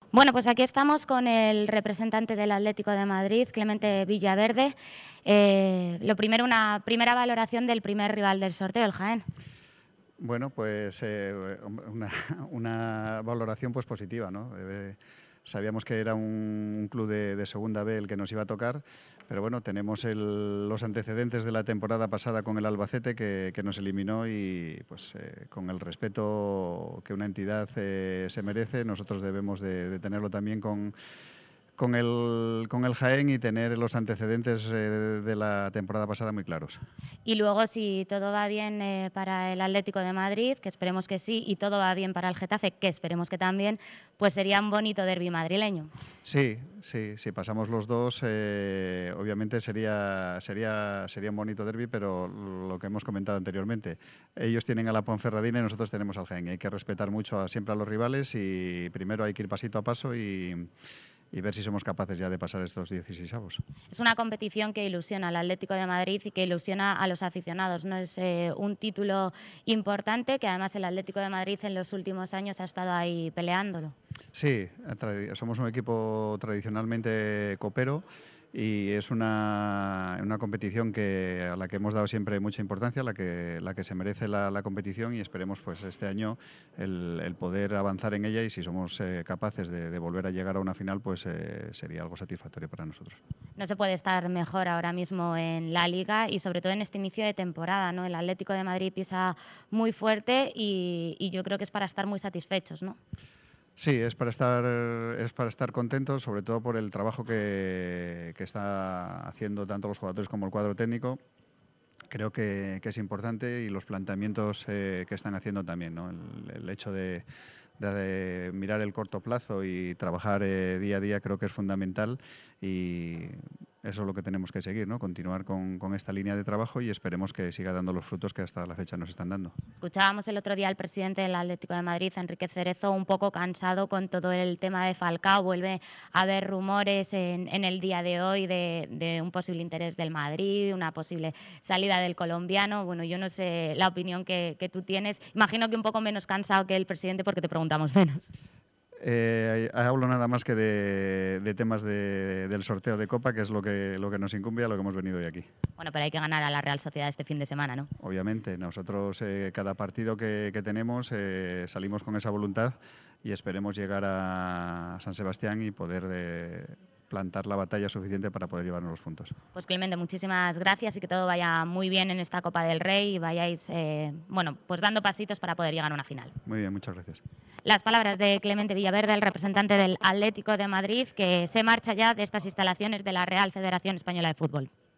Bueno, pues aquí estamos con el representante del Atlético de Madrid, Clemente Villaverde. Lo primero, una primera valoración del primer rival del sorteo, el Jaén. Bueno, pues una valoración pues positiva, ¿no? Sabíamos que era un club de segunda B el que nos iba a tocar, pero bueno, tenemos los antecedentes de la temporada pasada con el Albacete que nos eliminó y pues con el respeto que una entidad se merece, nosotros debemos de tenerlo también con el Jaén y tener los antecedentes de la temporada pasada muy claros. Y luego, si todo va bien para el Atlético de Madrid, que esperemos que sí, y todo va bien para el Getafe, que esperemos que también, pues sería un bonito derbi madrileño. Sí, si pasamos los dos, obviamente sería un bonito derbi, pero lo que hemos comentado anteriormente, ellos tienen a la Ponferradina y nosotros tenemos al Jaén. Hay que respetar mucho siempre a los rivales y primero hay que ir pasito a paso y ver si somos capaces ya de pasar estos 16avos. Es una competición que ilusiona al Atlético de Madrid y que ilusiona a los aficionados, ¿no? Es un título importante que además el Atlético de Madrid en los últimos años ha estado ahí peleándolo. Sí, somos un equipo tradicionalmente copero y es una competición a la que hemos dado siempre mucha importancia, la que se merece la competición y esperemos pues este año el poder avanzar en ella y si somos capaces de volver a llegar a una final pues sería algo satisfactorio para nosotros. No se puede estar mejor ahora mismo en la Liga y sobre todo en este inicio de temporada, ¿no? El Atlético de Madrid pisa muy fuerte y yo creo que es para estar muy satisfechos, ¿no? Sí, es para estar contentos, sobre todo por el trabajo que está haciendo tanto los jugadores como el cuadro técnico. Creo que es importante y los planteamientos que están haciendo también, ¿no? El hecho de mirar el corto plazo y trabajar día a día creo que es fundamental y eso es lo que tenemos que seguir, ¿no? Continuar con esta línea de trabajo y esperemos que siga dando los frutos que hasta la fecha nos están dando. Escuchábamos el otro día al presidente del Atlético de Madrid, Enrique Cerezo, un poco cansado con todo el tema de Falcao. Vuelve a haber rumores en el día de hoy de un posible interés del Madrid, una posible salida del colombiano. Bueno, yo no sé la opinión que tú tienes. Imagino que un poco menos cansado que el presidente porque te preguntamos menos. Hablo nada más que de temas del sorteo de Copa, que es lo que nos incumbe a lo que hemos venido hoy aquí. Bueno, pero hay que ganar a la Real Sociedad este fin de semana, ¿no? Obviamente, nosotros cada partido que tenemos salimos con esa voluntad y esperemos llegar a San Sebastián y poder plantar la batalla suficiente para poder llevarnos los puntos. Pues Clemente, muchísimas gracias y que todo vaya muy bien en esta Copa del Rey y vayáis pues dando pasitos para poder llegar a una final. Muy bien, muchas gracias. Las palabras de Clemente Villaverde, el representante del Atlético de Madrid, que se marcha ya de estas instalaciones de la Real Federación Española de Fútbol.